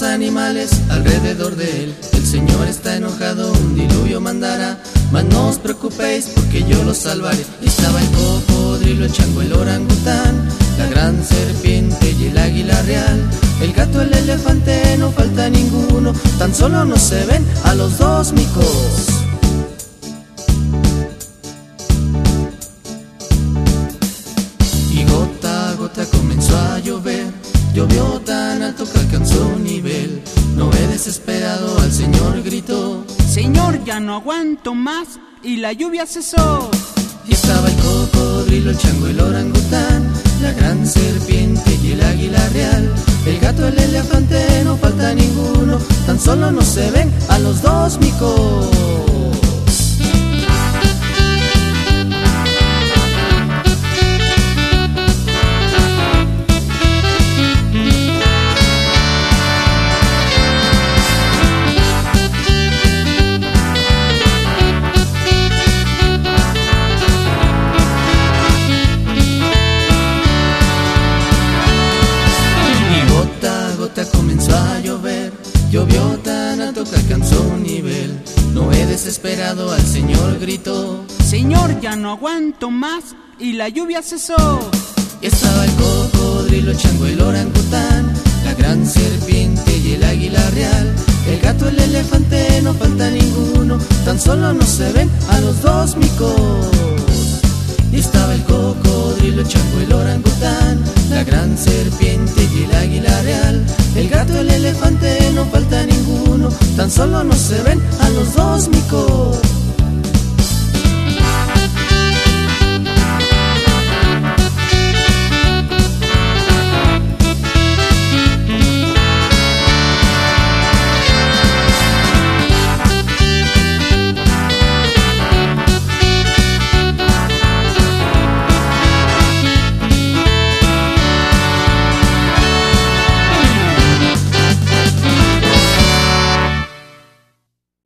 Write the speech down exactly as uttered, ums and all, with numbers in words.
animales alrededor de él. El Señor está enojado, un diluvio mandará, mas no os preocupéis porque yo los salvaré. Y estaba el cocodrilo, el chango, el orangután, la gran serpiente y el águila real. El gato, el elefante, no falta ninguno, tan solo no se ven a los dos micos. Y gota a gota comenzó a llover, llovió tan alto que alcanzó un nivel. Noé desesperado al Señor gritó: Señor, ya no aguanto más, y la lluvia cesó. Y estaba el cocodrilo, el chango, el orangután, la gran serpiente y el águila real. El gato, el elefante, no falta ninguno, tan solo no se ven a los dos micos. Comenzó a llover, llovió tan alto que alcanzó un nivel. Noé desesperado al Señor gritó: Señor, ya no aguanto más, y la lluvia cesó. Y estaba el cocodrilo, el chango, el orangután, la gran serpiente y el águila real. El gato, el elefante, no falta ninguno, tan solo no se ven a los dos micos. Y estaba el cocodrilo, el chango, el orangután, la gran serpiente y el águila real. El gato, el elefante, no falta ninguno, tan solo no se ven a los dos micos.